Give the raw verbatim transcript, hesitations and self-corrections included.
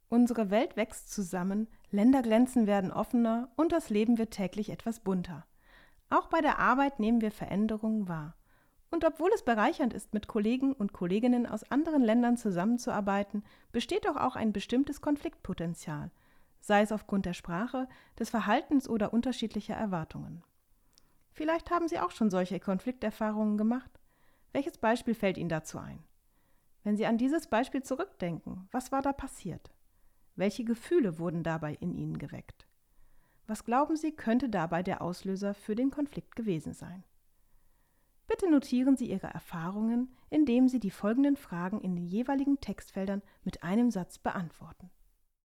Unsere Welt wächst zusammen, Ländergrenzen werden offener und das Leben wird täglich etwas bunter. Auch bei der Arbeit nehmen wir Veränderungen wahr. Und obwohl es bereichernd ist, mit Kollegen und Kolleginnen aus anderen Ländern zusammenzuarbeiten, besteht doch auch ein bestimmtes Konfliktpotenzial, sei es aufgrund der Sprache, des Verhaltens oder unterschiedlicher Erwartungen. Vielleicht haben Sie auch schon solche Konflikterfahrungen gemacht. Welches Beispiel fällt Ihnen dazu ein? Wenn Sie an dieses Beispiel zurückdenken, was war da passiert? Welche Gefühle wurden dabei in Ihnen geweckt? Was glauben Sie, könnte dabei der Auslöser für den Konflikt gewesen sein? Bitte notieren Sie Ihre Erfahrungen, indem Sie die folgenden Fragen in den jeweiligen Textfeldern mit einem Satz beantworten.